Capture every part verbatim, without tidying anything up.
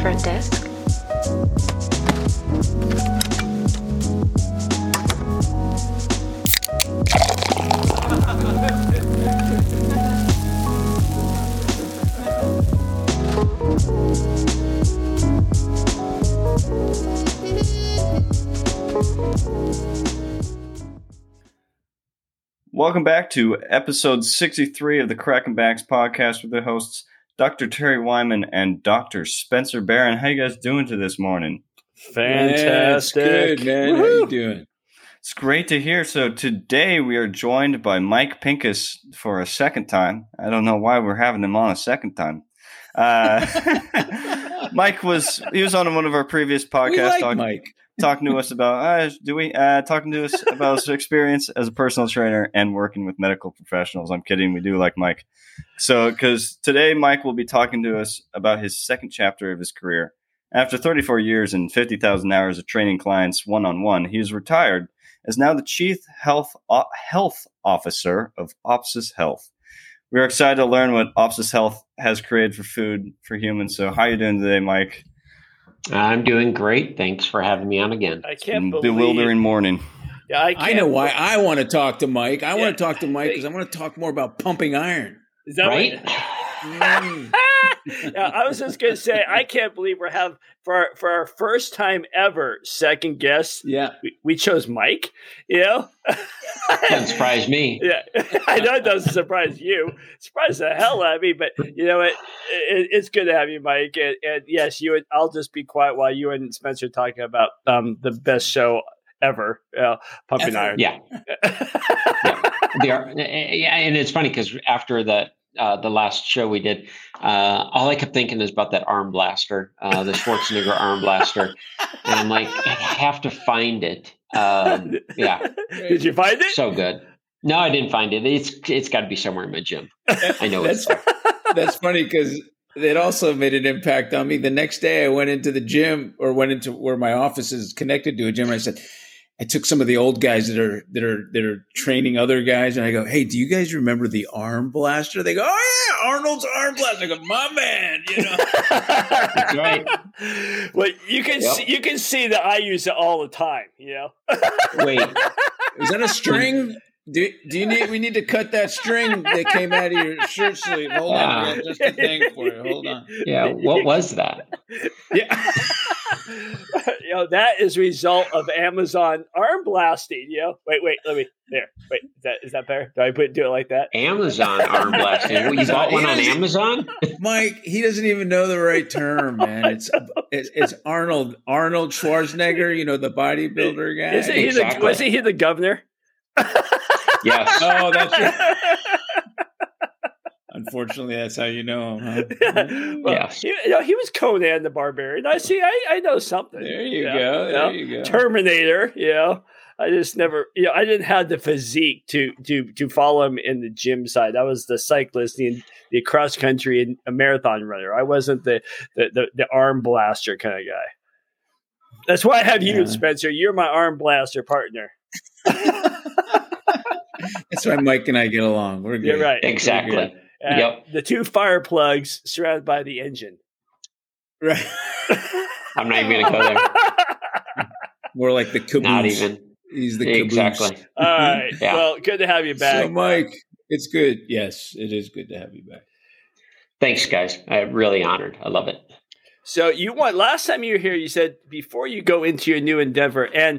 front desk. Welcome back to episode sixty-three of the Cracking Backs podcast with the hosts Doctor Terry Wyman and Doctor Spencer Barron. How you guys doing to this morning? Fantastic. Yeah, it's good, man. Woo-hoo. How you doing? It's great to hear. So today we are joined by Mike Pincus for a second time. I don't know why we're having him on a second time. Uh, Mike was he was on one of our previous podcasts. We like talking, Mike. talking to us about uh, do we uh, talking to us about his experience as a personal trainer and working with medical professionals. I'm kidding. We do like Mike. So because today Mike will be talking to us about his second chapter of his career. After thirty-four years and fifty thousand hours of training clients one-on-one, he is retired as now the Chief Health o- Health Officer of Opsis Health. We're excited to learn what Opsis Health has created for food for humans. So how are you doing today, Mike? I'm doing great. Thanks for having me on again. I can't believe Bewildering morning. Yeah, I, I know why I want to talk to Mike. I Yeah. want to talk to Mike because I want to talk more about pumping iron. Is that Right? what? Mm. Yeah, I was just gonna say I can't believe we're have for our, for our first time ever second guest. Yeah. We, we chose Mike. You know, Doesn't surprise me. yeah, I know it doesn't surprise you. Surprise the hell out of me, but you know it, it it's good to have you, Mike. And, and yes, you and I'll just be quiet while you and Spencer are talking about um the best show ever, uh, Pumping Ever. Iron. Yeah. yeah. They are, yeah, and it's funny because after the uh, the last show we did, uh, all I kept thinking is about that arm blaster, uh, the Schwarzenegger arm blaster, and I'm like, I have to find it. Um, yeah, Did you find it? so good. No, I didn't find it. It's it's got to be somewhere in my gym. I know it's That's there. that's funny because it also made an impact on me. The next day I went into the gym or went into where my office is connected to a gym. And I said, I took some of the old guys that are that are that are training other guys, and I go, "Hey, do you guys remember the arm blaster?" They go, "Oh yeah, Arnold's arm blaster." I go, "My man," you know. That's right. Well, you can Yep. see, you can see that I use it all the time. You know. Wait, Is that a string? Do do you need? We need to cut that string that came out of your shirt sleeve. Hold on, I got just a thing for you. Hold on. yeah, what was that? Yeah. You know, that is a result of Amazon arm blasting. You know, wait, wait, let me there. Wait, is that is that better? Do I put do it like that? Amazon arm blasting. You bought one on Amazon? Mike, he doesn't even know the right term, man. It's it's, it's Arnold Arnold Schwarzenegger. You know, the bodybuilder guy. Isn't he Exactly. the wasn't he the governor? Yes. Oh, that's right. Unfortunately, that's how you know him. Huh? Well, Yes. he, you know, he was Conan the Barbarian. I see. I, I know something. There you Yeah, go. you There know, you go. Terminator. You know, I just never. You know, I didn't have the physique to to to follow him in the gym side. I was the cyclist, the the cross country and a marathon runner. I wasn't the the the, the arm blaster kind of guy. That's why I have you, Yeah. Spencer. You're my arm blaster partner. That's why Mike and I get along. We're good. You're right. Exactly. Uh, Yep. The two fire plugs surrounded by the engine. Right. I'm not even going to go there. More like the caboose. Not even. He's the caboose. Exactly. All right. Yeah. Well, good to have you back. So, Mike, it's good. Yes, it is good to have you back. Thanks, guys. I'm really honored. I love it. So you want last time you were here, you said before you go into your new endeavor, and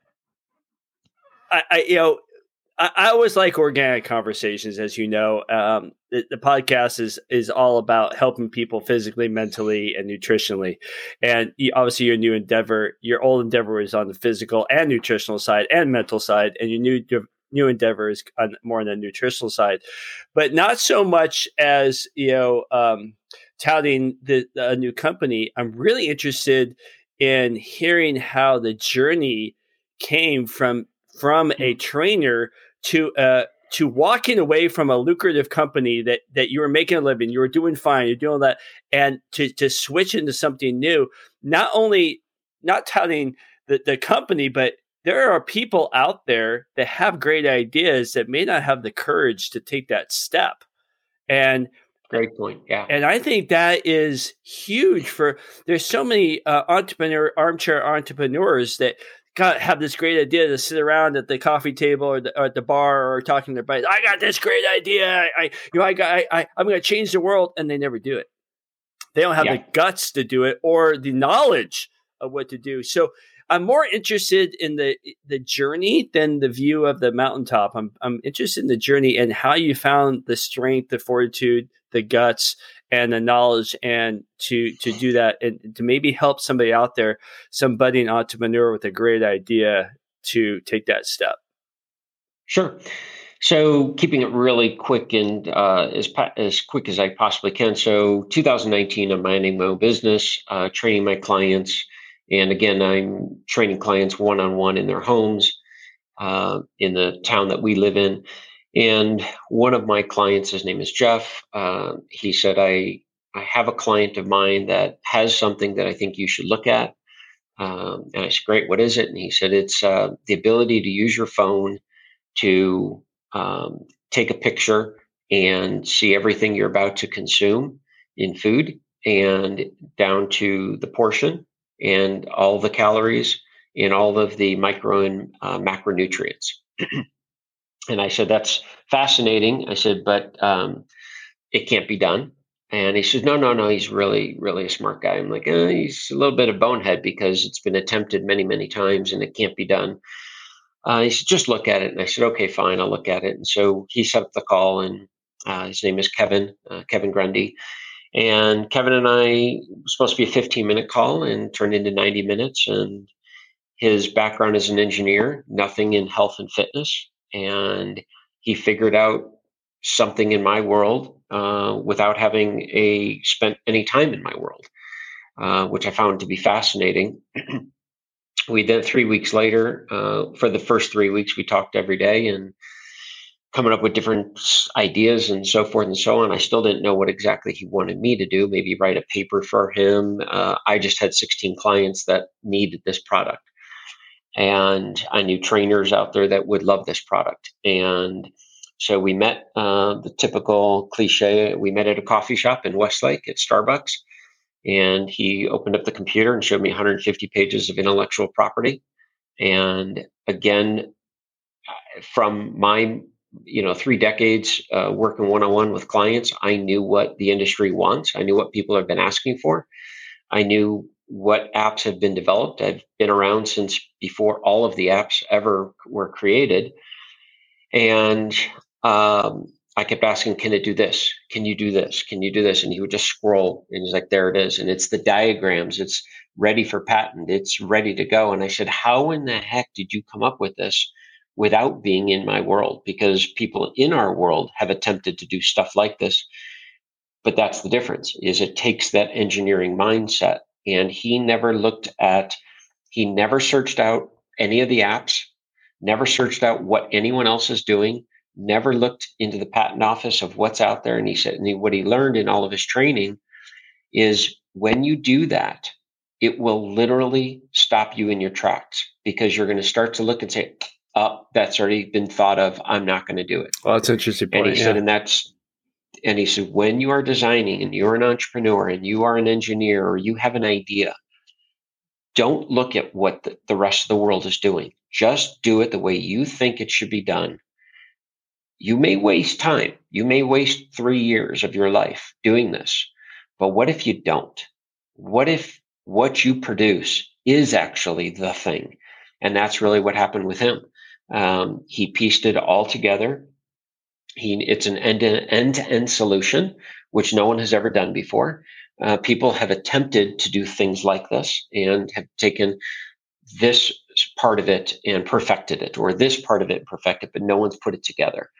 I, I you know, I, I always like organic conversations, as you know. Um, the, the podcast is is all about helping people physically, mentally, and nutritionally. And you, obviously, your new endeavor, your old endeavor is on the physical and nutritional side and mental side, and your new new endeavor is on, more on the nutritional side, but not so much as you know. Um, touting the, a new company. I'm really interested in hearing how the journey came from from a trainer to uh to walking away from a lucrative company that that you were making a living, you were doing fine, you're doing that, and to to switch into something new. Not only not touting the, the company, but there are people out there that have great ideas that may not have the courage to take that step. And Great point. Yeah. And I think that is huge for, there's so many uh, entrepreneur, armchair entrepreneurs that got, have this great idea to sit around at the coffee table or, the, or at the bar or talking to their buddies. I got this great idea. I, you know, I got, I, I I'm going to change the world. And they never do it. They don't have yeah. the guts to do it or the knowledge of what to do. So I'm more interested in the the journey than the view of the mountaintop. I'm I'm interested in the journey and how you found the strength, the fortitude, the guts, and the knowledge, and to to do that and to maybe help somebody out there, some budding entrepreneur with a great idea to take that step. Sure. So keeping it really quick and uh, as as quick as I possibly can. So two thousand nineteen, I'm minding my own business, uh, training my clients. And again, I'm training clients one-on-one in their homes uh, in the town that we live in. And one of my clients, his name is Jeff, uh, he said, I, I have a client of mine that has something that I think you should look at. Um, and I said, great, what is it? And he said, it's uh, the ability to use your phone to um, take a picture and see everything you're about to consume in food and down to the portion and all the calories and all of the micro and uh, macronutrients. And I said, that's fascinating. I said, but um, it can't be done. And he said, no, no, no, he's really, really a smart guy. I'm like, eh, he's a little bit of bonehead because it's been attempted many, many times and it can't be done. Uh, he said, just look at it. And I said, okay, fine, I'll look at it. And so he set up the call, and uh, his name is Kevin, uh, Kevin Grundy. And Kevin and I was supposed to be a fifteen minute call and turned into ninety minutes. And his background is an engineer, nothing in health and fitness. And he figured out something in my world uh, without having a spent any time in my world, uh, which I found to be fascinating. We then three weeks later, uh, for the first three weeks, we talked every day and coming up with different ideas and so forth and so on. I still didn't know what exactly he wanted me to do, maybe write a paper for him. Uh, I just had sixteen clients that needed this product. And I knew trainers out there that would love this product. And so we met uh, the typical cliche. We met at a coffee shop in Westlake at Starbucks. And he opened up the computer and showed me one hundred fifty pages of intellectual property. And again, from my you know, three decades uh, working one-on-one with clients, I knew what the industry wants. I knew what people have been asking for. I knew what apps have been developed. I've been around since before all of the apps ever were created. And um, I kept asking, can it do this? Can you do this? Can you do this? And he would just scroll and he's like, there it is. And it's the diagrams. It's ready for patent. It's ready to go. And I said, how in the heck did you come up with this without being in my world? Because people in our world have attempted to do stuff like this. But that's the difference, is it takes that engineering mindset. And he never looked at, he never searched out any of the apps, never searched out what anyone else is doing, never looked into the patent office of what's out there. And he said, and he, what he learned in all of his training is when you do that, it will literally stop you in your tracks, because you're going to start to look and say, oh, that's already been thought of. I'm not going to do it. Well, that's an interesting point. And he yeah. said, and that's, and he said, when you are designing and you're an entrepreneur and you are an engineer or you have an idea, don't look at what the, the rest of the world is doing. Just do it the way you think it should be done. You may waste time. You may waste three years of your life doing this. But what if you don't? What if what you produce is actually the thing? And that's really what happened with him. Um, he pieced it all together. He, it's an end-to-end, end-to-end solution, which no one has ever done before. Uh, people have attempted to do things like this and have taken this part of it and perfected it, or this part of it and perfected it, but no one's put it together.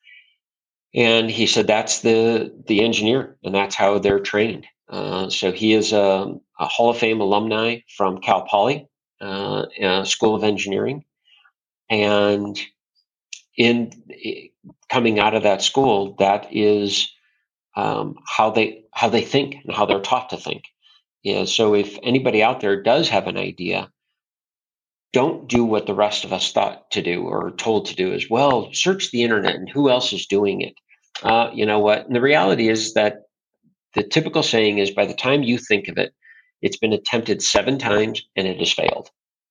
And he said that's the the engineer, and that's how they're trained. Uh, so he is a, a Hall of Fame alumni from Cal Poly uh, uh, School of Engineering, and in coming out of that school, that is um, how they how they think and how they're taught to think. Yeah. So if anybody out there does have an idea, don't do what the rest of us thought to do or told to do as well. Search the internet and who else is doing it. Uh, you know what? And the reality is that the typical saying is by the time you think of it, it's been attempted seven times and it has failed.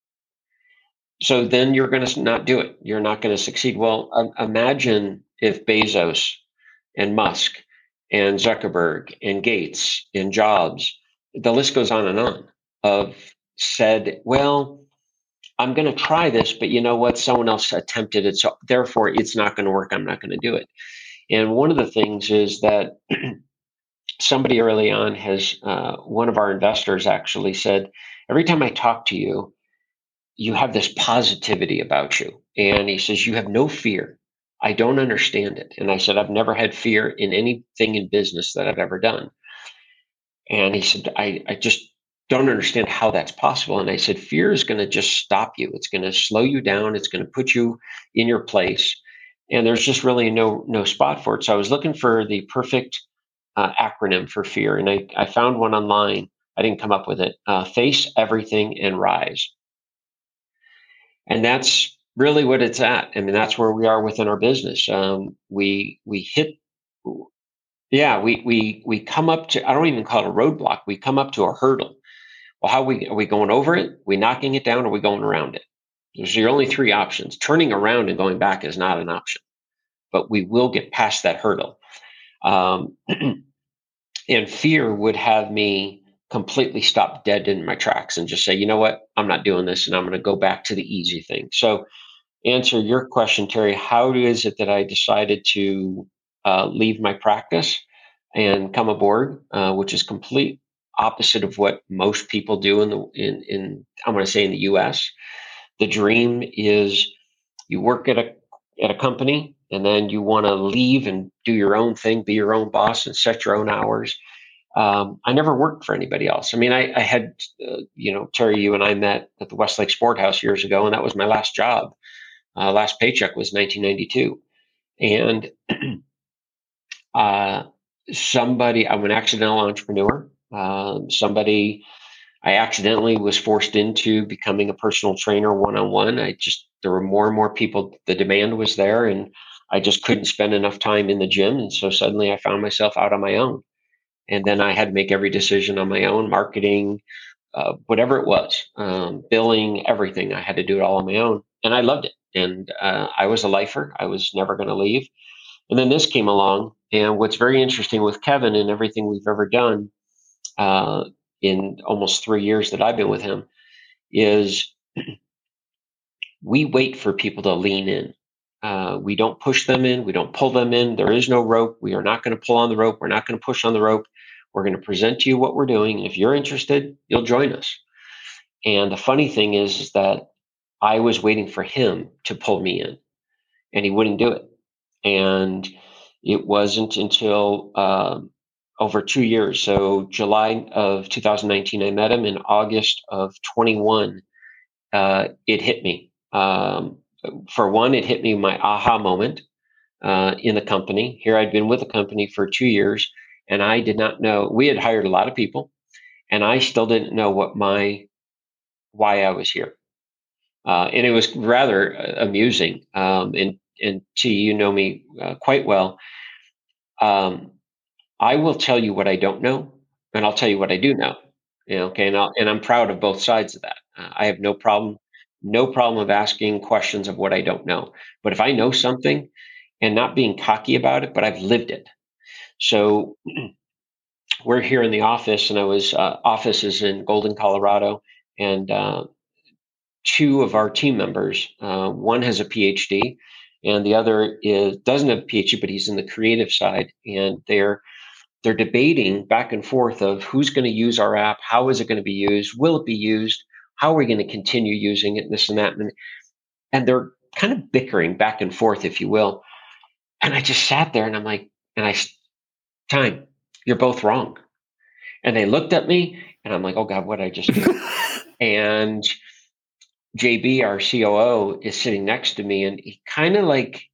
So then you're going to not do it. You're not going to succeed. Well, um, imagine if Bezos and Musk and Zuckerberg and Gates and Jobs, the list goes on and on, of said, well, I'm going to try this, but you know what? Someone else attempted it, so therefore it's not going to work. I'm not going to do it. And one of the things is that somebody early on has, uh, one of our investors actually said, every time I talk to you, you have this positivity about you. And he says, you have no fear. I don't understand it. And I said, I've never had fear in anything in business that I've ever done. And he said, I, I just don't understand how that's possible. And I said, fear is going to just stop you. It's going to slow you down. It's going to put you in your place. And there's just really no no spot for it. So I was looking for the perfect uh, acronym for fear. And I, I found one online. I didn't come up with it. Uh, face everything and rise. And that's really what it's at. I mean, that's where we are within our business. Um, we we hit, yeah, we we we come up to, I don't even call it a roadblock. We come up to a hurdle. Well, how are we, are we going over it? Are we knocking it down? Or are we going around it? There's your only three options. Turning around and going back is not an option, but we will get past that hurdle. Um, and fear would have me completely stop dead in my tracks and just say, you know what, I'm not doing this, and I'm going to go back to the easy thing. So answer your question, Terry, how is it that I decided to uh, leave my practice and come aboard, uh, which is complete opposite of what most people do in the in, in I'm going to say in the U S. The dream is you work at a at a company and then you want to leave and do your own thing, be your own boss and set your own hours. Um, I never worked for anybody else. I mean, I, I had, uh, you know, Terry, you and I met at the Westlake Sport House years ago, and that was my last job. Uh, last paycheck was nineteen ninety-two. And uh, somebody, I'm an accidental entrepreneur. Um, somebody, I accidentally was forced into becoming a personal trainer one-on-one. I just, there were more and more people, the demand was there, and I just couldn't spend enough time in the gym. And so suddenly I found myself out on my own. And then I had to make every decision on my own, marketing, uh, whatever it was, um, billing, everything. I had to do it all on my own. And I loved it. And uh, I was a lifer. I was never going to leave. And then this came along. And what's very interesting with Kevin and everything we've ever done, uh, in almost three years that I've been with him, is we wait for people to lean in. Uh, we don't push them in. We don't pull them in. There is no rope. We are not going to pull on the rope. We're not going to push on the rope. We're going to present to you what we're doing. And if you're interested, you'll join us. And the funny thing is, is that I was waiting for him to pull me in, and he wouldn't do it. And it wasn't until um, over two years. So July of two thousand nineteen, I met him. In August of twenty-one, uh, it hit me. Um, for one, it hit me my aha moment uh, in the company. Here I'd been with the company for two years, and I did not know. We had hired a lot of people, and I still didn't know what my why I was here. Uh, and it was rather uh, amusing. Um, and and T, you know me uh, quite well. Um, I will tell you what I don't know, and I'll tell you what I do know. You know, okay, and, I'll, and I'm proud of both sides of that. Uh, I have no problem, no problem of asking questions of what I don't know. But if I know something, and not being cocky about it, but I've lived it. So we're here in the office, and I was uh, office is in Golden, Colorado, and uh, two of our team members, uh, one has a P H D, and the other is doesn't have a P H D, but he's in the creative side, and they're they're debating back and forth of who's going to use our app, how is it going to be used, will it be used, how are we going to continue using it, and this and that, and, and they're kind of bickering back and forth, if you will. And I just sat there, and I'm like, and I, time, you're both wrong. And they looked at me, and I'm like, oh God, what did I just do? And J B, our C O O, is sitting next to me, and he kind of like,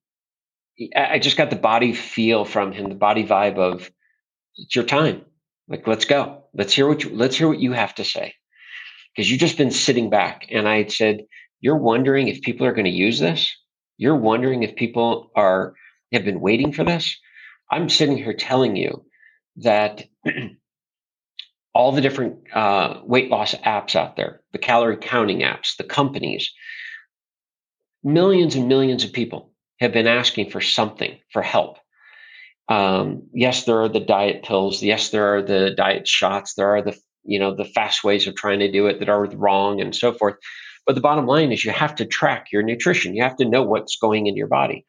I just got the body feel from him, the body vibe of, it's your time. Like, let's go. Let's hear what you, let's hear what you have to say. Because you've just been sitting back. And I said, you're wondering if people are going to use this? You're wondering if people are have been waiting for this? I'm sitting here telling you that all the different uh, weight loss apps out there, the calorie counting apps, the companies, millions and millions of people have been asking for something, for help. Um, yes, there are the diet pills. Yes, there are the diet shots. There are the, you know, the fast ways of trying to do it that are wrong and so forth. But the bottom line is you have to track your nutrition. You have to know what's going in your body.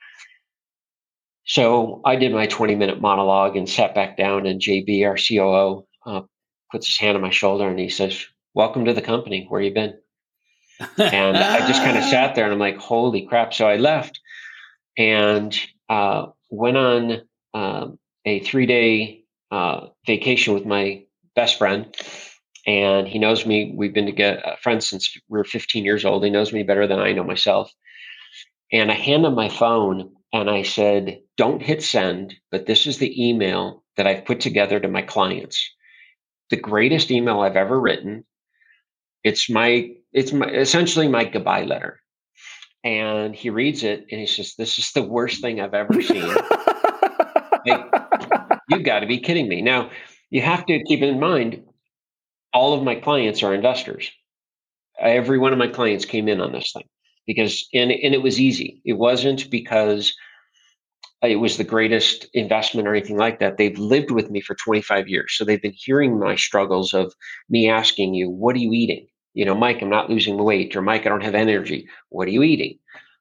So I did my twenty minute monologue and sat back down, and J B, our C O O, uh, puts his hand on my shoulder and he says, "Welcome to the company. Where you been?" And I just kind of sat there and I'm like, holy crap. So I left and uh, went on um, a three day uh, vacation with my best friend. And he knows me. We've been together, uh, friends since we were fifteen years old. He knows me better than I know myself. And I handed him my phone and I said, "Don't hit send, but this is the email that I've put together to my clients. The greatest email I've ever written. It's my, it's my, essentially my goodbye letter." And he reads it and he says, "This is the worst thing I've ever seen." Like, you got to be kidding me. Now, you have to keep in mind, all of my clients are investors. Every one of my clients came in on this thing because, and, and it was easy. It wasn't because it was the greatest investment or anything like that. They've lived with me for twenty-five years. So they've been hearing my struggles of me asking you, "What are you eating?" You know, "Mike, I'm not losing weight," or "Mike, I don't have energy. What are you eating?"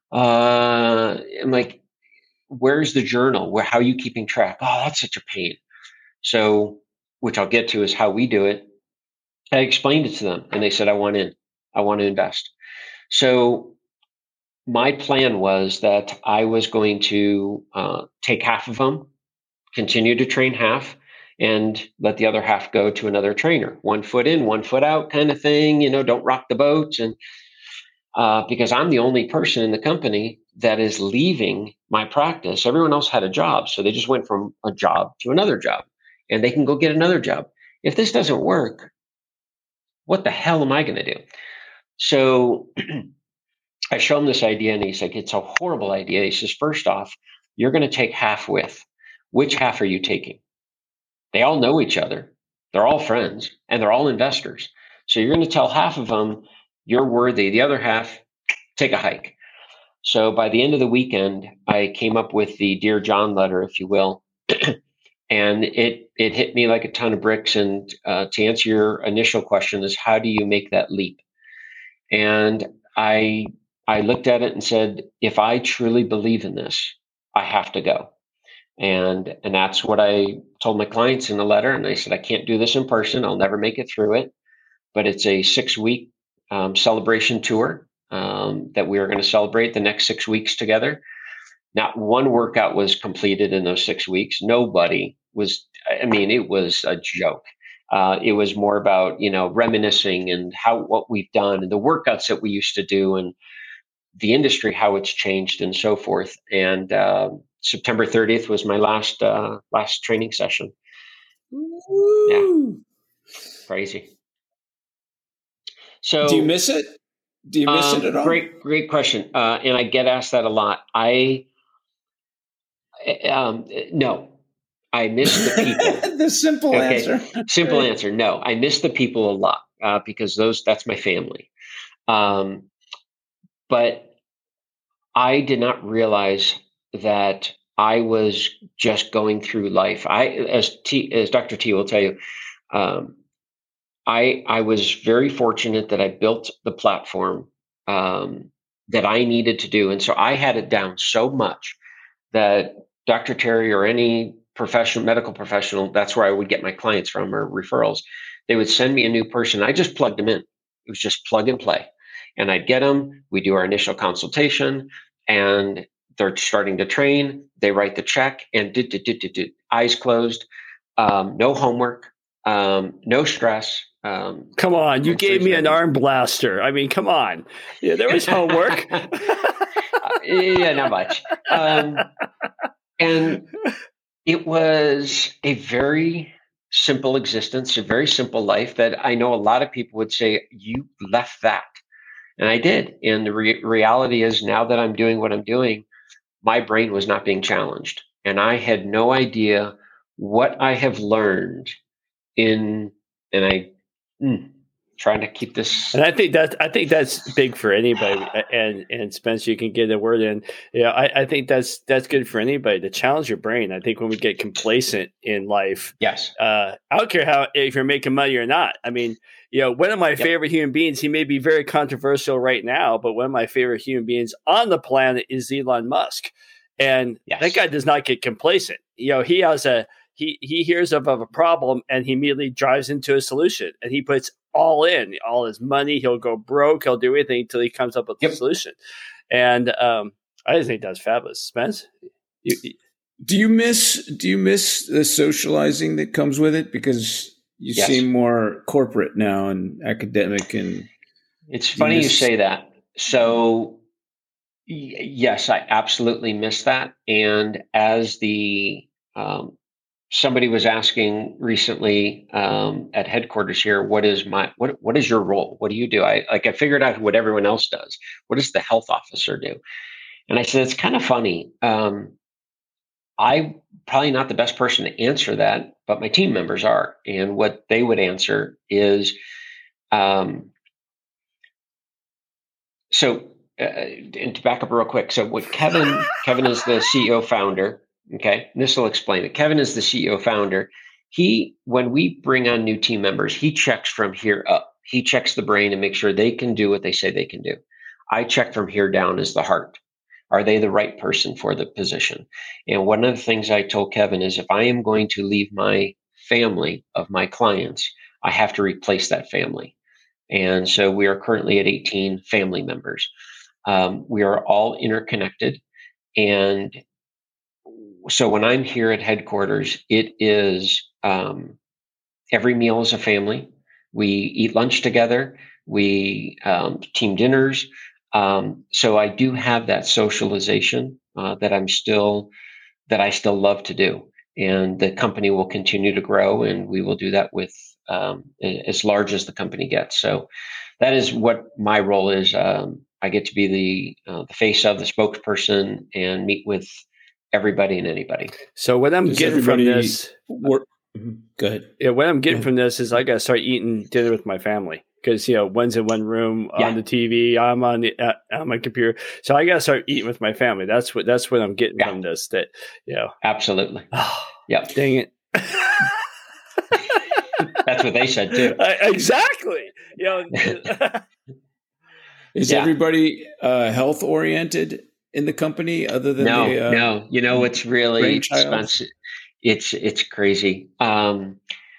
Uh, I'm like, "Where's the journal? Where, how are you keeping track?" "Oh, that's such a pain." So, which I'll get to is how we do it. I explained it to them and they said, "I want in, I want to invest." So my plan was that I was going to uh, take half of them, continue to train half, and let the other half go to another trainer. One foot in, one foot out kind of thing, you know, don't rock the boat. And uh, because I'm the only person in the company that is leaving my practice. Everyone else had a job. So they just went from a job to another job and they can go get another job. If this doesn't work, what the hell am I going to do? So I show him this idea and he's like, "It's a horrible idea." He says, "First off, you're going to take half with. Which half are you taking?" They all know each other. They're all friends and they're all investors. So you're going to tell half of them you're worthy. The other half, take a hike. So by the end of the weekend, I came up with the Dear John letter, if you will. And it, it hit me like a ton of bricks. And uh, to answer your initial question is, how do you make that leap? And I, I looked at it and said, if I truly believe in this, I have to go. And, and that's what I told my clients in the letter. And I said, "I can't do this in person. I'll never make it through it. But it's a six week um, celebration tour um, that we are going to celebrate the next six weeks together." Not one workout was completed in those six weeks. Nobody was, I mean, it was a joke. Uh, it was more about, you know, reminiscing and how, what we've done and the workouts that we used to do and the industry, how it's changed and so forth. And uh, September thirtieth was my last, uh, last training session. Woo. Yeah. Crazy. So do you miss it? Do you miss um, it at all? Great, great question. Uh, and I get asked that a lot. I, um, no, I miss the people. The simple okay. answer. Simple answer. No, I miss the people a lot uh, because those, that's my family. Um, but I did not realize that I was just going through life. I, as T, as Doctor T will tell you, um, I, I was very fortunate that I built the platform um, that I needed to do. And so I had it down so much that Doctor Terry or any professional, medical professional, that's where I would get my clients from or referrals. They would send me a new person. I just plugged them in. It was just plug and play. And I'd get them. We do our initial consultation and they're starting to train. They write the check and did, did, did, did, did, eyes closed, um, no homework, um, no stress. Um, come on, you gave me an arm blaster. I mean, come on. Yeah, there was homework. uh, yeah, not much. Um, and it was a very simple existence, a very simple life that I know a lot of people would say, "You left that." And I did. And the re- reality is now that I'm doing what I'm doing, my brain was not being challenged. And I had no idea what I have learned in, and I mm, trying to keep this. And I think that I think that's big for anybody. And and Spencer, you can get a word in. Yeah, I, I think that's that's good for anybody to challenge your brain. I think when we get complacent in life, Yes, uh, I don't care how if you're making money or not. I mean, you know, one of my yep. favorite human beings. He may be very controversial right now, but one of my favorite human beings on the planet is Elon Musk, and yes. that guy does not get complacent. You know, he has a he he hears of, of a problem and he immediately drives into a solution, and he puts all in, all his money. He'll go broke. He'll do anything until he comes up with yep. a solution. And um, I just think that's fabulous. Spence, you, you, do you miss do you miss the socializing that comes with it? Because you yes. seem more corporate now and academic. And it's funny you, miss- you say that. So y- yes, I absolutely miss that. And as the um, somebody was asking recently um, at headquarters here, what is my what what is your role? What do you do? I like I figured out what everyone else does. What does the health officer do? And I said, it's kind of funny. Um, I'm probably not the best person to answer that, but my team members are. And what they would answer is, um, so uh, and to back up real quick. So what Kevin Kevin is the C E O founder. Okay, and this will explain it. Kevin is the C E O founder. He, when we bring on new team members, he checks from here up. He checks the brain and makes sure they can do what they say they can do. I check from here down as the heart. Are they the right person for the position? And one of the things I told Kevin is if I am going to leave my family of my clients, I have to replace that family. And so we are currently at eighteen family members. Um, we are all interconnected. And so when I'm here at headquarters, it is um, every meal is a family. We eat lunch together. We um, team dinners. Um, so I do have that socialization uh, that I'm still that I still love to do, and the company will continue to grow, and we will do that with um, as large as the company gets. So that is what my role is. Um, I get to be the uh, the face of the spokesperson and meet with everybody and anybody. So what I'm Does getting from this, work? Go ahead. Yeah, what I'm getting from this is I got to start eating dinner with my family because you know one's in one room yeah. on the T V, I'm on the uh, on my computer, so I got to start eating with my family. That's what that's what I'm getting yeah. from this. That you know, absolutely. Oh, yeah, dang it. That's what they said too. Uh, exactly. You know, is yeah. everybody uh, health oriented in the company other than no, the, uh, no, you know, it's really expensive. It's, it's crazy. Um,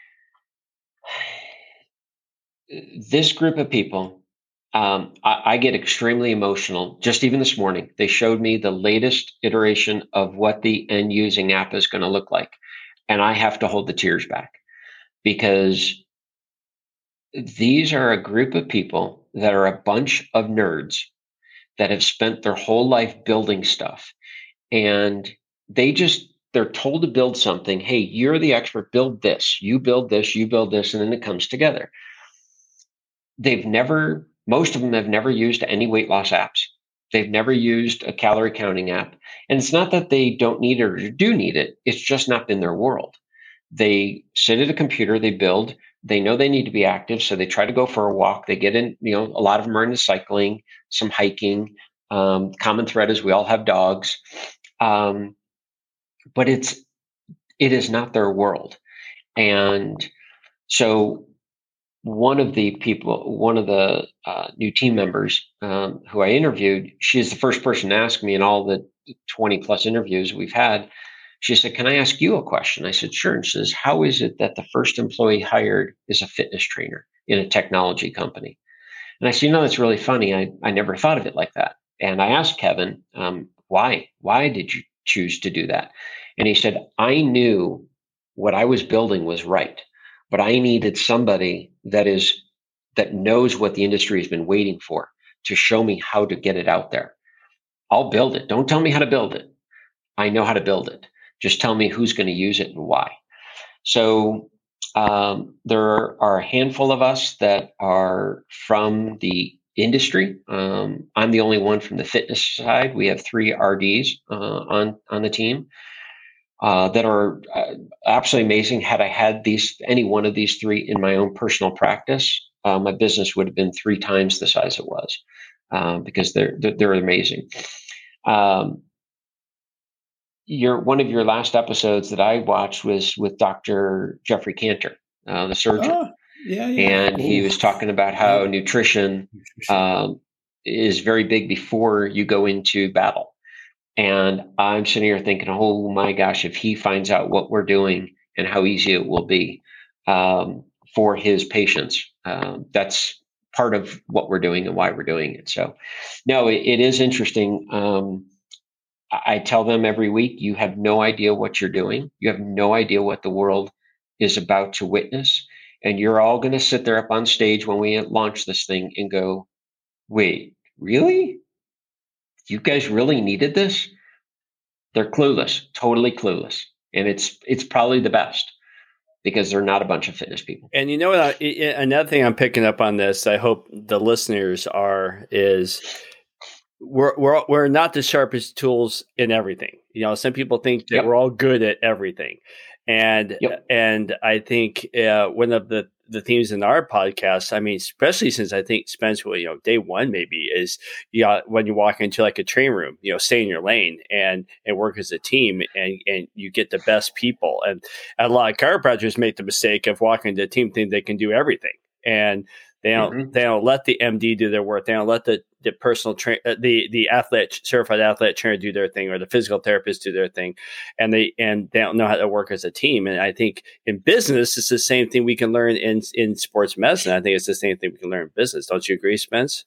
this group of people, um, I, I get extremely emotional. Just even this morning, they showed me the latest iteration of what the end using app is going to look like. And I have to hold the tears back because these are a group of people that are a bunch of nerds that have spent their whole life building stuff. And they just, they're told to build something. Hey, you're the expert, build this, you build this, you build this, and then it comes together. They've never, most of them have never used any weight loss apps. They've never used a calorie counting app. And it's not that they don't need it or do need it. It's just not been their world. They sit at a computer, they build, they know they need to be active. So they try to go for a walk. They get in, you know, a lot of them are into cycling, some hiking. Um, common thread is we all have dogs. Um, but it's, it is not their world. And so one of the people, one of the uh, new team members um, who I interviewed, she is the first person to ask me in all the twenty plus interviews we've had. She said, can I ask you a question? I said, sure. And she says, how is it that the first employee hired is a fitness trainer in a technology company? And I said, you know, that's really funny. I, I never thought of it like that. And I asked Kevin, um, why? Why did you choose to do that? And he said, I knew what I was building was right, but I needed somebody that is that knows what the industry has been waiting for to show me how to get it out there. I'll build it. Don't tell me how to build it. I know how to build it. Just tell me who's going to use it and why. So um, there are a handful of us that are from the industry. Um, I'm the only one from the fitness side. We have three R Ds uh, on, on the team. uh, that are uh, absolutely amazing. Had I had these, any one of these three in my own personal practice, uh, my business would have been three times the size it was, um, because they're, they're, they're amazing. Um, your, one of your last episodes that I watched was with Doctor Jeffrey Cantor, uh, the surgeon. Oh, yeah, yeah. And Ooh. he was talking about how Yeah. nutrition, Nutrition. um, is very big before you go into battle. And I'm sitting here thinking, oh my gosh, if he finds out what we're doing and how easy it will be um, for his patients, um, that's part of what we're doing and why we're doing it. So, no, it, it is interesting. Um, I, I tell them every week, you have no idea what you're doing. You have no idea what the world is about to witness. And you're all going to sit there up on stage when we launch this thing and go, wait, really? You guys really needed this? They're clueless, totally clueless. And it's it's probably the best because they're not a bunch of fitness people. And you know what? I, another thing I'm picking up on this, I hope the listeners are, is we're we're we're not the sharpest tools in everything. You know, some people think that Yep. we're all good at everything, and Yep. and I think uh, one of the the themes in our podcast, I mean, especially since I think Spence, well, you know, day one maybe is, you know, when you walk into like a training room, you know, stay in your lane and and work as a team, and and you get the best people. And a lot of chiropractors make the mistake of walking into a team thinking they can do everything, and they don't Mhm. they don't let the M D do their work. They don't let the the personal train uh, the the athlete certified athlete trainer do their thing, or the physical therapist do their thing, and they and they don't know how to work as a team. And I think in business, it's the same thing we can learn in in sports medicine. I think it's the same thing we can learn in business. Don't you agree, Spence?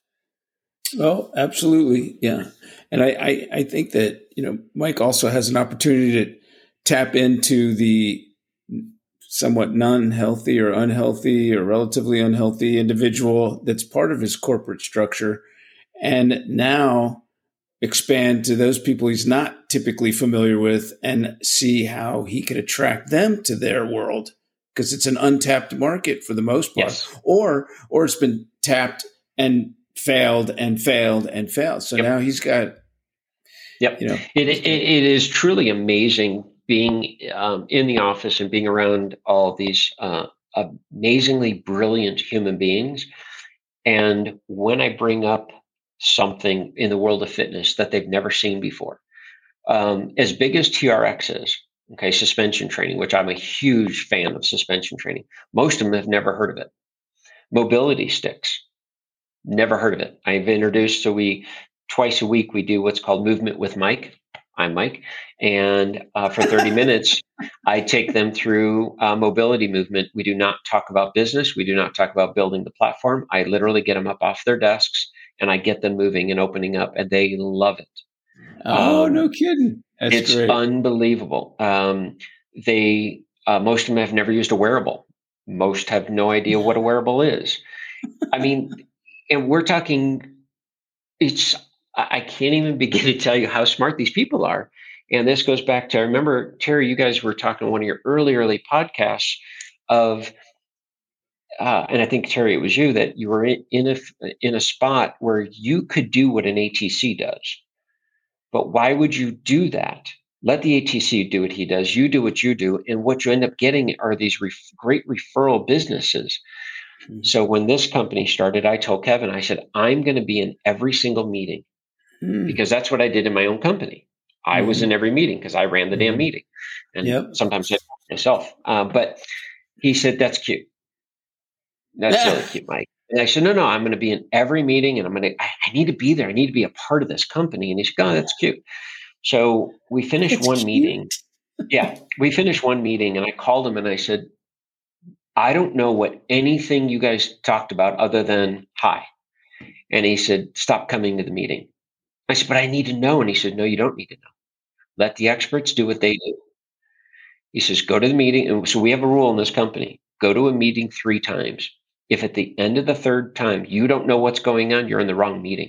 Oh, absolutely. Yeah. And I, I, I think that, you know, Mike also has an opportunity to tap into the somewhat non-healthy or unhealthy or relatively unhealthy individual that's part of his corporate structure, and now expand to those people he's not typically familiar with and see how he could attract them to their world, because it's an untapped market for the most part. Yes. Or or it's been tapped and failed and failed and failed. So Yep. now he's got, Yep. you know, It, it, it is truly amazing being um, in the office and being around all these uh, amazingly brilliant human beings. And when I bring up something in the world of fitness that they've never seen before, um, as big as T R X is, okay, suspension training, which I'm a huge fan of suspension training. Most of them have never heard of it. Mobility sticks, never heard of it. I've introduced, so we twice a week we do what's called Movement with Mike. I'm Mike, and uh, for thirty minutes, I take them through uh, mobility movement. We do not talk about business. We do not talk about building the platform. I literally get them up off their desks and I get them moving and opening up, and they love it. oh, Um, no kidding. That's it's great. unbelievable. Um, they uh, most of them have never used a wearable. Most have no idea what a wearable is. I mean, and we're talking. It's I I can't even begin to tell you how smart these people are. And this goes back to, I remember, Terry, you guys were talking on one of your early, early podcasts of, uh, and I think, Terry, it was you, that you were in, in a in a spot where you could do what an A T C does. But why would you do that? Let the A T C do what he does. You do what you do. And what you end up getting are these ref- great referral businesses. Hmm. So when this company started, I told Kevin, I said, I'm going to be in every single meeting, Hmm. because that's what I did in my own company. I was in every meeting because I ran the damn Mhm. meeting, and Yep. sometimes I myself. Uh, but he said, "That's cute. That's Yeah. really cute, Mike." And I said, "No, no, I'm going to be in every meeting, and I'm going to. I, I need to be there. I need to be a part of this company." And he said, "Oh, that's cute." So we finished That's one cute. meeting. Yeah, we finished one meeting, and I called him and I said, "I don't know what anything you guys talked about other than hi." And he said, "Stop coming to the meeting." I said, "But I need to know." And he said, "No, you don't need to know. Let the experts do what they do." He says, "Go to the meeting." And so we have a rule in this company: go to a meeting three times. If at the end of the third time you don't know what's going on, you're in the wrong meeting.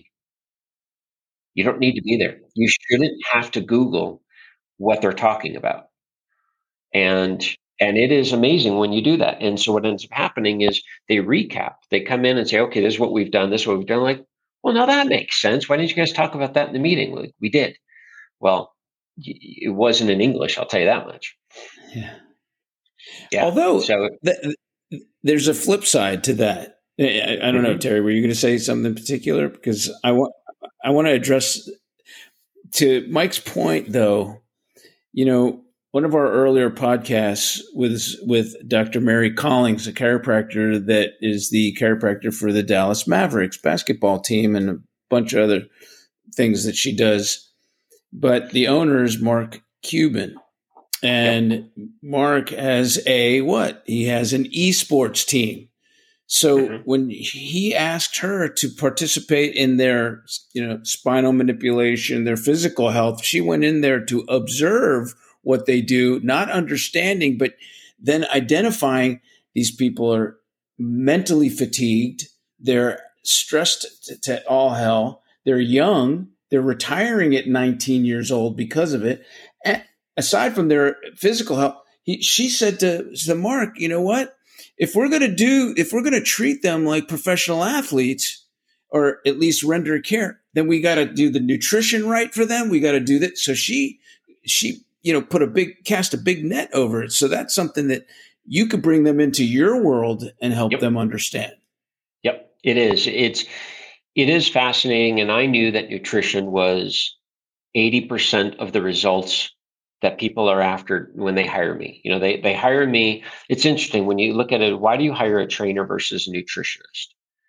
You don't need to be there. You shouldn't have to Google what they're talking about. And and it is amazing when you do that. And so what ends up happening is they recap. They come in and say, "Okay, this is what we've done. This is what we've done." Like, well, now that makes sense. Why didn't you guys talk about that in the meeting? Like, we did. Well, it wasn't in English. I'll tell you that much. Yeah. Yeah. Although so th- there's a flip side to that. I, I don't know, Mhm. Terry, were you going to say something in particular? Because I want, I want to address, to Mike's point, though, you know, one of our earlier podcasts was with Doctor Mary Collings, a chiropractor that is the chiropractor for the Dallas Mavericks basketball team and a bunch of other things that she does. But the owner is Mark Cuban. And yep. Mark has a what? He has an esports team. So mm-hmm. when he asked her to participate in their, you know, spinal manipulation, their physical health, she went in there to observe what they do, not understanding, but then identifying these people are mentally fatigued. They're stressed to, to all hell. They're young. They're retiring at nineteen years old because of it. And aside from their physical health, he, she said to, to Mark, you know what? If we're going to do, if we're going to treat them like professional athletes, or at least render care, then we got to do the nutrition right for them. We got to do that. So she, she, you know, put a big, cast a big net over it. So that's something that you could bring them into your world and help yep. them understand. Yep, it is. It's, it is fascinating. And I knew that nutrition was eighty percent of the results that people are after when they hire me. You know, they they hire me. It's interesting when you look at it, why do you hire a trainer versus a nutritionist?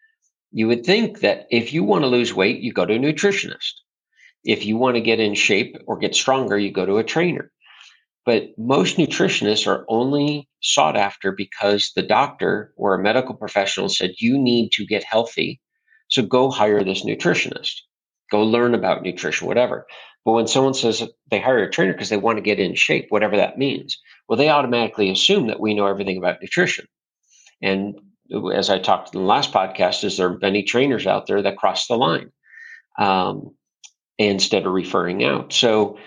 You would think that if you want to lose weight, you go to a nutritionist. If you want to get in shape or get stronger, you go to a trainer. But most nutritionists are only sought after because the doctor or a medical professional said, you need to get healthy. So go hire this nutritionist. Go learn about nutrition, whatever. But when someone says they hire a trainer because they want to get in shape, whatever that means, well, they automatically assume that we know everything about nutrition. And as I talked in the last podcast, is there are many trainers out there that cross the line um, instead of referring out. So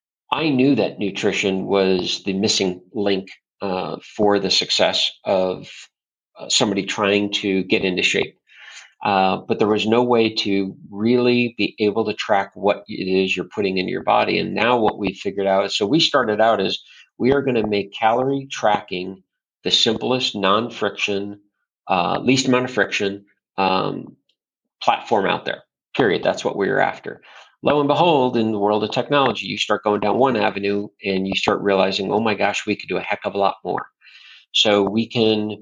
I knew that nutrition was the missing link uh, for the success of uh, somebody trying to get into shape. Uh, but there was no way to really be able to track what it is you're putting into your body. And now what we figured out is, so we started out as we are going to make calorie tracking the simplest, non-friction, uh, least amount of friction um, platform out there, period. That's what we were after. Lo and behold, in the world of technology, you start going down one avenue and you start realizing, oh my gosh, we could do a heck of a lot more. So we can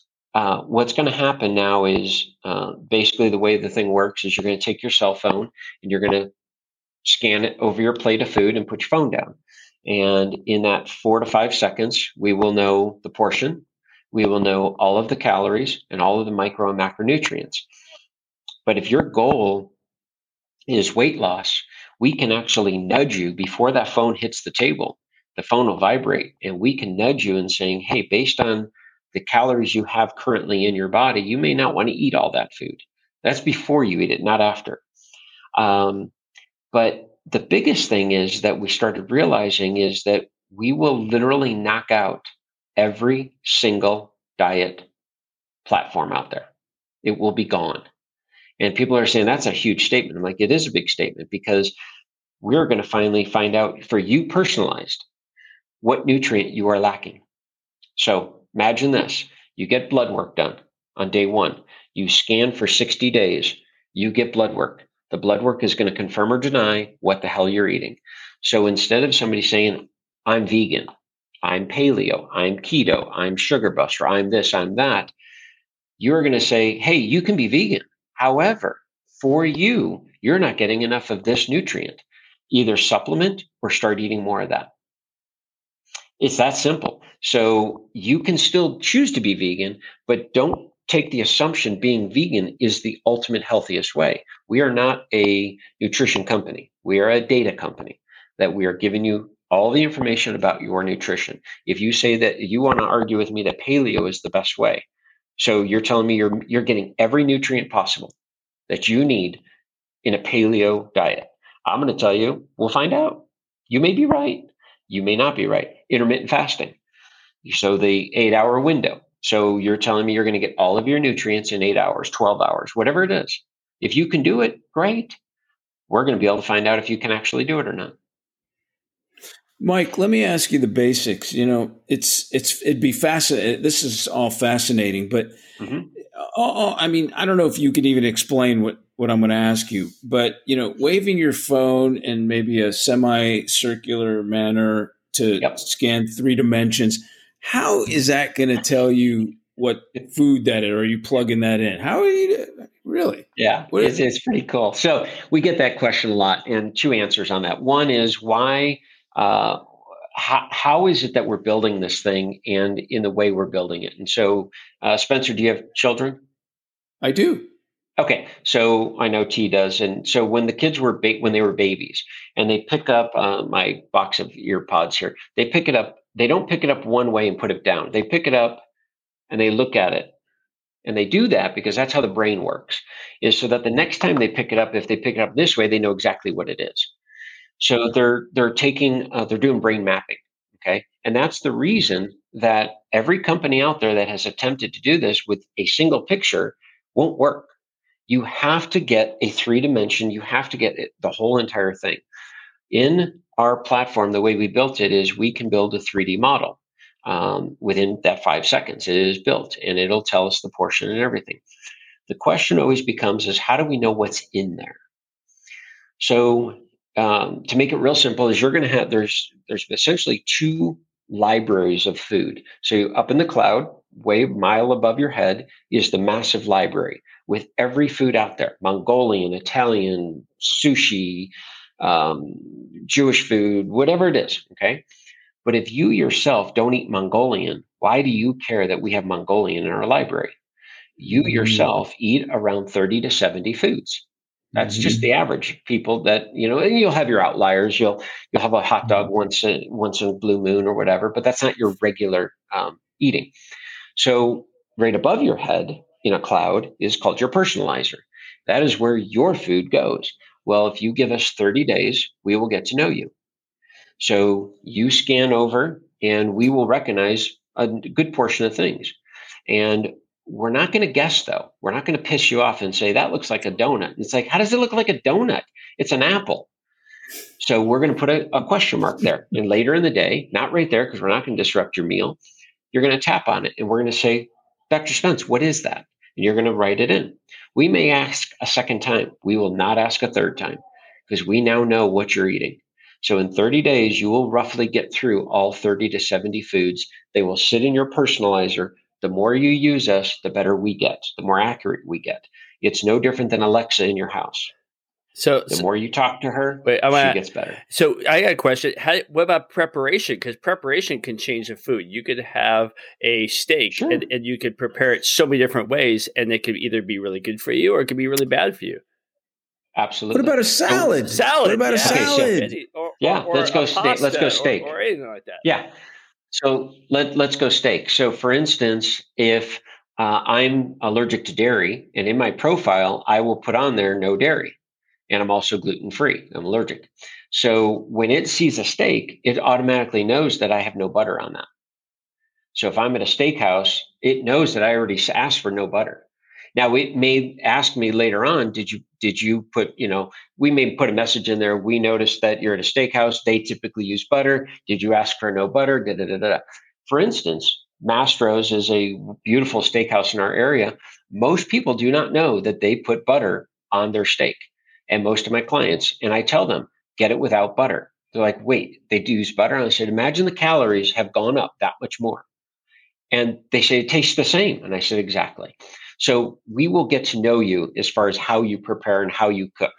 Uh, what's going to happen now is uh, basically the way the thing works is you're going to take your cell phone and you're going to scan it over your plate of food and put your phone down. And in that four to five seconds, we will know the portion. We will know all of the calories and all of the micro and macronutrients. But if your goal is weight loss, we can actually nudge you before that phone hits the table. The phone will vibrate and we can nudge you and saying, hey, based on the calories you have currently in your body, you may not want to eat all that food. That's before you eat it, not after. Um, but the biggest thing is that we started realizing is that we will literally knock out every single diet platform out there. It will be gone. And people are saying that's a huge statement. I'm like, it is a big statement because we're going to finally find out for you personalized what nutrient you are lacking. So imagine this, you get blood work done on day one, you scan for sixty days, you get blood work. The blood work is going to confirm or deny what the hell you're eating. So instead of somebody saying, I'm vegan, I'm paleo, I'm keto, I'm sugar buster, I'm this, I'm that, you're going to say, hey, you can be vegan. However, for you, you're not getting enough of this nutrient. Either supplement or start eating more of that. It's that simple. So you can still choose to be vegan, but don't take the assumption being vegan is the ultimate healthiest way. We are not a nutrition company. We are a data company that we are giving you all the information about your nutrition. If you say that you want to argue with me that paleo is the best way, so you're telling me you're you're getting every nutrient possible that you need in a paleo diet. I'm going to tell you, we'll find out. You may be right. You may not be right. Intermittent fasting. So the eight hour window. So you're telling me you're going to get all of your nutrients in eight hours, twelve hours, whatever it is. If you can do it, great. We're going to be able to find out if you can actually do it or not. Mike, let me ask you the basics. You know, it's it's it'd be fascinating. This is all fascinating, but Mm-hmm. uh, I mean, I don't know if you can even explain what what I'm going to ask you. But you know, waving your phone in maybe a semicircular manner to Yep. scan three dimensions. How is that going to tell you what food that is? Or are you plugging that in? How are you really? Yeah, What it's, is, it's pretty cool. So we get that question a lot, and two answers on that. One is why, uh, how, how is it that we're building this thing and in the way we're building it? And so, uh, Spencer, do you have children? I do. Okay, so I know T does, and so when the kids were ba- when they were babies, and they pick up uh, my box of ear pods here, they pick it up. They don't pick it up one way and put it down. They pick it up and they look at it. And they do that because that's how the brain works, is so that the next time they pick it up, if they pick it up this way, they know exactly what it is. So they're they're taking uh, they're doing brain mapping, okay? And that's the reason that every company out there that has attempted to do this with a single picture won't work. You have to get a three dimension. You have to get it, the whole entire thing. In our platform, the way we built it is we can build a three D model. Um, within that five seconds, it is built and it'll tell us the portion and everything. The question always becomes is how do we know what's in there? So um, to make it real simple is you're going to have, there's, there's essentially two libraries of food. So up in the cloud, way mile above your head is the massive library with every food out there, Mongolian, Italian, sushi, um, Jewish food, whatever it is. Okay. But if you yourself don't eat Mongolian, why do you care that we have Mongolian in our library? You yourself eat around thirty to seventy foods. That's just the average people that, you know, and you'll have your outliers. You'll, you'll have a hot dog once, a, once in a blue moon or whatever, but that's not your regular um, eating. So right above your head in a cloud is called your personalizer. That is where your food goes. Well, if you give us thirty days, we will get to know you. So you scan over and we will recognize a good portion of things. And we're not going to guess though. We're not going to piss you off and say, that looks like a donut. It's like, how does it look like a donut? It's an apple. So we're going to put a, a question mark there. And later in the day, not right there, because we're not going to disrupt your meal, you're going to tap on it and we're going to say, Doctor Spence, what is that? And you're going to write it in. We may ask a second time. We will not ask a third time because we now know what you're eating. So in thirty days, you will roughly get through all thirty to seventy foods. They will sit in your personalizer. The more you use us, the better we get, the more accurate we get. It's no different than Alexa in your house. So the so, more you talk to her, wait, I'm she gonna, gets better. So I got a question. How, what about preparation? Because preparation can change the food. You could have a steak Sure. and, and you could prepare it so many different ways, and it could either be really good for you or it could be really bad for you. Absolutely. What about a salad? So, salad. What about yeah. a salad? Okay, so, or, yeah, or, let's go or steak. Let's go steak. Or, or anything like that. Yeah. So let, let's go steak. So for instance, if uh, I'm allergic to dairy and in my profile, I will put on there no dairy and I'm also gluten-free. I'm allergic. So when it sees a steak, it automatically knows that I have no butter on that. So if I'm at a steakhouse, it knows that I already asked for no butter. Now it may ask me later on, did you did you put, you know, we may put a message in there. We noticed that you're at a steakhouse. They typically use butter. Did you ask for no butter? Da, da, da, da. For instance, Mastro's is a beautiful steakhouse in our area. Most people do not know that they put butter on their steak. And most of my clients, and I tell them, get it without butter. They're like, wait, they do use butter? And I said, imagine the calories have gone up that much more. And they say, it tastes the same. And I said, exactly. So we will get to know you as far as how you prepare and how you cook.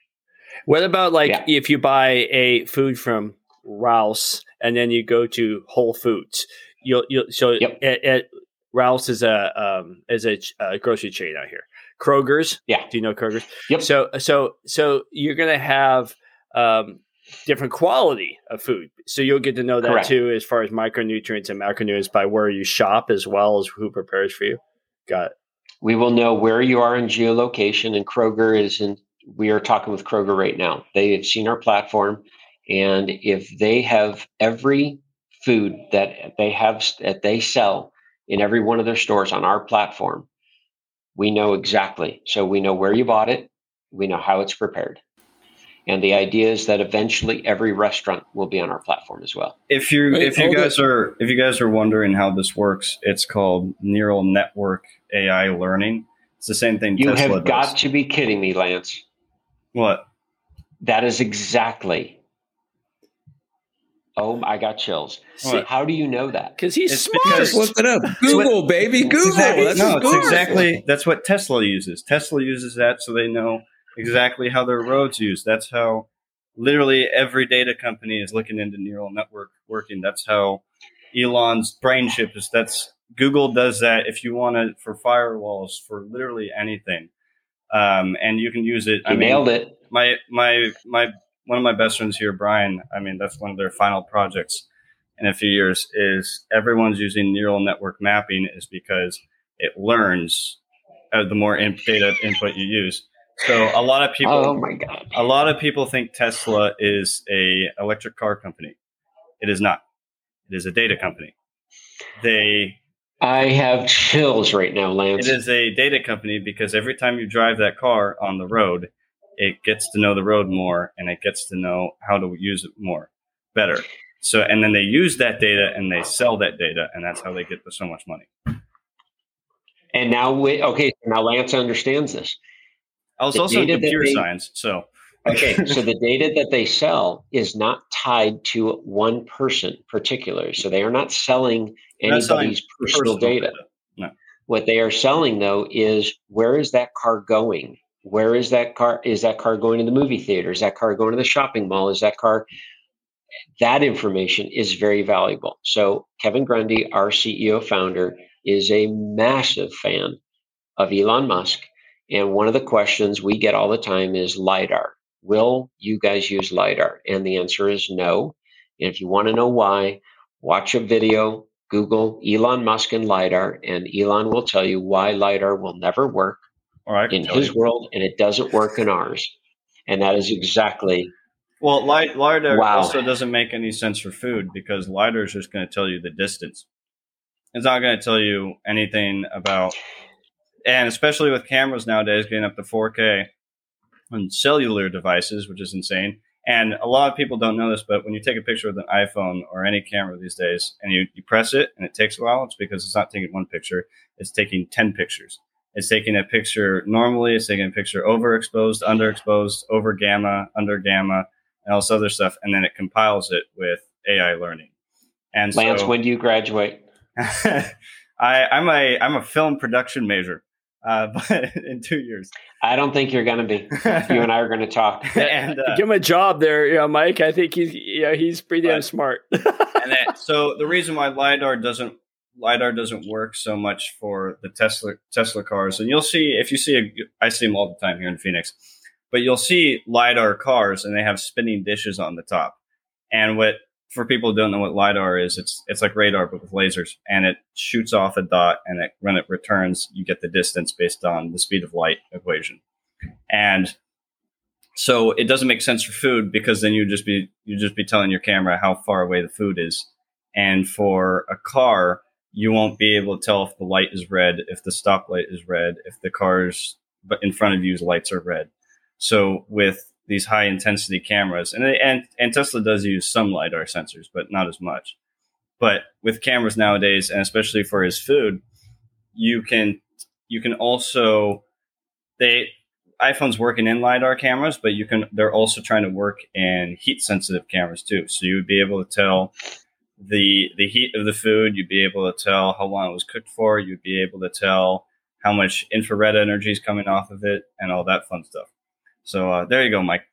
What about like Yeah. if you buy a food from Rouse and then you go to Whole Foods? You'll, you'll so Yep. at, at Rouse is a um, is a, a grocery chain out here. Kroger's, Yeah. do you know Kroger's? Yep. So so so you're gonna have um, different quality of food. So you'll get to know that Correct. too, as far as micronutrients and macronutrients by where you shop, as well as who prepares for you. Got it. We will know where you are in geolocation, and Kroger is in. We are talking with Kroger right now. They have seen our platform, and if they have every food that they have that they sell in every one of their stores on our platform, we know exactly. So we know where you bought it. We know how it's prepared. And the idea is that eventually every restaurant will be on our platform as well. If you Wait, if you hold guys it. are if you guys are wondering how this works, it's called neural network A I learning. It's the same thing You Tesla have does. got to be kidding me, Lance. What? That is exactly. Oh, I got chills. What? How do you know that? Because he's It's smart. because- Just looked it up. Google, baby, Google. Exactly. That's No, it's smart. exactly that's what Tesla uses. Tesla uses that so they know exactly how their roads use. That's how literally every data company is looking into neural network working. That's how Elon's brain chip is. That's Google does that if you want it for firewalls, for literally anything. Um, and you can use it. You I mean, nailed it. my my my one of my best friends here, Brian. I mean, that's one of their final projects in a few years. Is everyone's using neural network mapping is because it learns uh, the more in- data input you use. So a lot of people, Oh my God. a lot of people think Tesla is a electric car company. It is not. It is a data company. They I have chills right now, Lance. It is a data company because every time you drive that car on the road, it gets to know the road more and it gets to know how to use it more, better. So, and then they use that data and they sell that data, and that's how they get so much money. And now, we, okay, so now Lance understands this. I was The also in data that computer they- science, so Okay, so the data that they sell is not tied to one person particular. So they are not selling They're not selling anybody's personal, data. No. What they are selling, though, is where is that car going? Where is that car? Is that car going to the movie theater? Is that car going to the shopping mall? Is that car? That information is very valuable. So Kevin Grundy, our C E O founder, is a massive fan of Elon Musk. And one of the questions we get all the time is LiDAR. Will you guys use LiDAR? And the answer is no. And if you want to know why, watch a video, Google Elon Musk and LiDAR, and Elon will tell you why LiDAR will never work or I can in tell his you. world, and it doesn't work in ours. And that is exactly. Well, Li- LiDAR Wow. also doesn't make any sense for food because LiDAR is just going to tell you the distance. It's not going to tell you anything about, and especially with cameras nowadays getting up to four K on cellular devices, which is insane. And a lot of people don't know this, but when you take a picture with an iPhone or any camera these days and you, you press it and it takes a while, it's because it's not taking one picture. It's taking ten pictures. It's taking a picture normally. It's taking a picture overexposed, underexposed, over gamma, under gamma, and all this other stuff. And then it compiles it with A I learning. And Lance, so, when do you graduate? I, I'm a I'm a film production major, uh, but in two years. I don't think you're going to be. You and I are going to talk. and uh, Give him a job there, you know, Mike. I think he's yeah, he's pretty damn But- smart. and that, so the reason why lidar doesn't lidar doesn't work so much for the Tesla Tesla cars, and you'll see if you see a, I see them all the time here in Phoenix, but you'll see lidar cars and they have spinning dishes on the top. And what for people who don't know what lidar is, it's it's like radar but with lasers, and it shoots off a dot, and it, when it returns, you get the distance based on the speed of light equation. And so it doesn't make sense for food because then you just be you just be telling your camera how far away the food is. And for a car, you won't be able to tell if the light is red, if the stoplight is red, if the cars in front of you's lights are red. So with these high intensity cameras, and, and and Tesla does use some LiDAR sensors, but not as much. But with cameras nowadays, and especially for his food, you can you can also they iPhone's working in LiDAR cameras, but you can they're also trying to work in heat sensitive cameras too. So you would be able to tell the the heat of the food, you'd be able to tell how long it was cooked for, you'd be able to tell how much infrared energy is coming off of it, and all that fun stuff. So uh, there you go, Mike.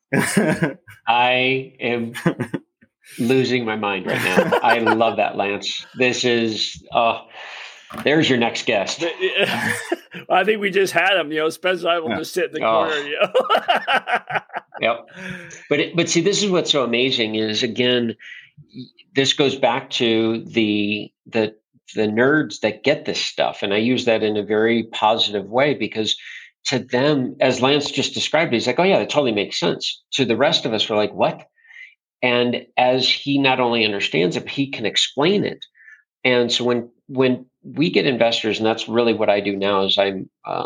I am losing my mind right now. I love that, Lance. This is, uh, there's your next guest. I think we just had him. You know, Spencer and I will Yeah. just sit in the Oh. corner. You know? Yep. But it, but see, this is what's so amazing is again, this goes back to the the the nerds that get this stuff, and I use that in a very positive way because to them, as Lance just described, he's like, "Oh yeah, that totally makes sense." To the rest of us, we're like, "What?" And as he not only understands it, but he can explain it. And so when when we get investors, and that's really what I do now, is I'm um,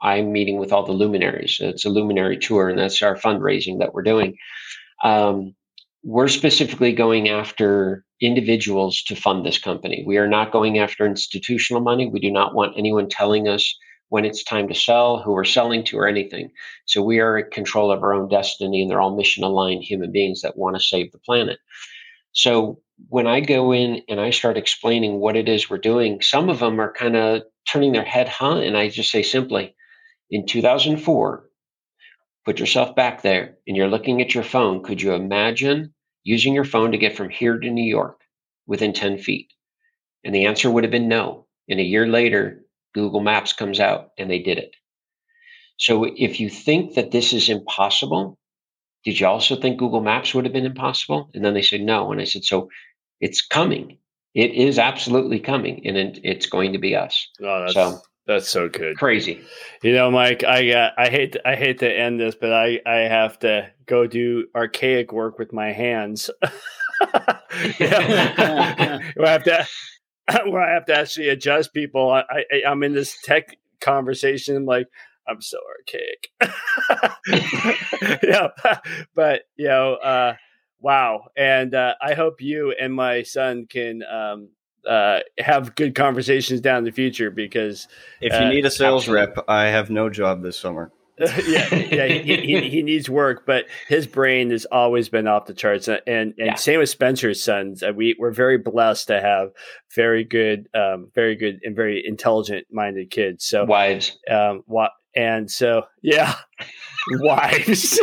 I'm meeting with all the luminaries. It's a luminary tour, and that's our fundraising that we're doing. Um, we're specifically going after individuals to fund this company. We are not going after institutional money. We do not want anyone telling us when it's time to sell, who we're selling to, or anything. So we are in control of our own destiny, and they're all mission aligned human beings that want to save the planet. So when I go in and I start explaining what it is we're doing, some of them are kind of turning their head, huh? And I just say simply, in two thousand four, put yourself back there and you're looking at your phone. Could you imagine using your phone to get from here to New York within ten feet? And the answer would have been no. And a year later, Google Maps comes out and they did it. So if you think that this is impossible, did you also think Google Maps would have been impossible? And then they said no. And I said, so it's coming. It is absolutely coming. And it, it's going to be us. Oh, that's, so that's so good. Crazy. You know, Mike, I uh, I hate to, I hate to end this, but I, I have to go do archaic work with my hands. where I have to where I have to actually adjust people. I, I I'm in this tech conversation, like I'm so archaic. yeah, but you know, uh, wow. And uh, I hope you and my son can um, uh, have good conversations down in the future, because if you uh, need a sales absolutely. rep, I have no job this summer. yeah, yeah, he, he he needs work, but his brain has always been off the charts, and and Yeah. same with Spencer's sons. We we're very blessed to have very good, um, very good and very intelligent minded kids. So Wives. um, what and so yeah, wives.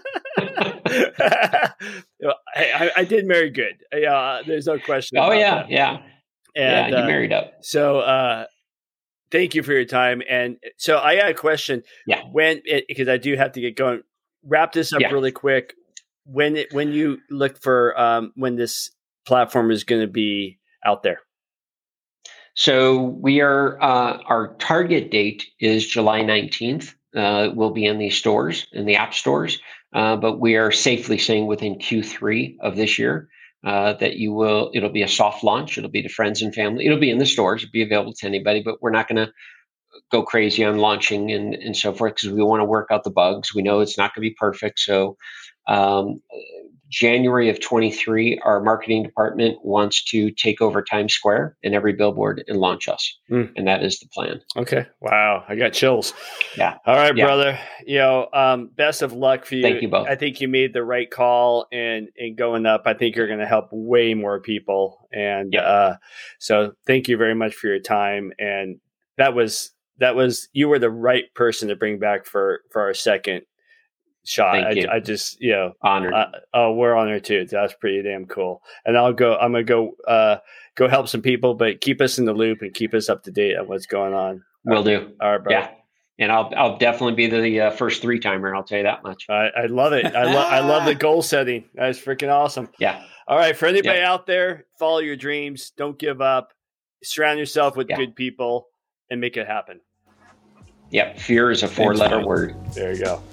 I, I, I did marry good. Yeah, uh, there's no question. Oh about yeah, that. yeah, And, yeah. You uh, married up. So. Uh, Thank you for your time. And so I got a question. Yeah. When it, because I do have to get going. Wrap this up Yeah. really quick. When it, when you look for um, when this platform is going to be out there. So we are uh, our target date is July nineteenth. Uh, we'll be in the stores, in the app stores, uh, but we are safely saying within Q three of this year. Uh, that you will, it'll be a soft launch. It'll be to friends and family. It'll be in the stores. It'll be available to anybody, but we're not going to go crazy on launching and, and so forth, because we want to work out the bugs. We know it's not going to be perfect. So um, January of twenty-three, our marketing department wants to take over Times Square and every billboard and launch us. Mm. And that is the plan. Okay. Wow. I got chills. Yeah. All right, yeah. brother. You know, um, best of luck for you. Thank you both. I think you made the right call, and, and going up, I think you're going to help way more people. And yeah. uh, so thank you very much for your time. And that was, that was, you were the right person to bring back for, for our second shot. Thank you. I, I just, you know, honored. Uh, oh, we're honored too. That's pretty damn cool. And I'll go, I'm going to go, uh, go help some people, but keep us in the loop and keep us up to date on what's going on. Will do. All right, bro. Yeah. And I'll, I'll definitely be the uh, first three timer. I'll tell you that much. I, I love it. I love, I love the goal setting. That's freaking awesome. Yeah. All right. For anybody yeah. out there, follow your dreams. Don't give up. Surround yourself with yeah. good people and make it happen. Yep. Fear is a four Thanks, letter man. word. There you go.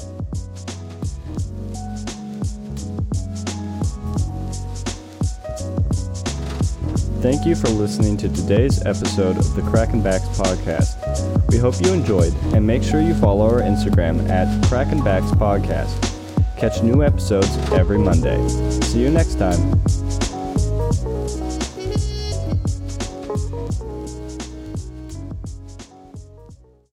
Thank you for listening to today's episode of the Kraken Backs podcast. We hope you enjoyed, and make sure you follow our Instagram at Kraken Backs Podcast. Catch new episodes every Monday. See you next time.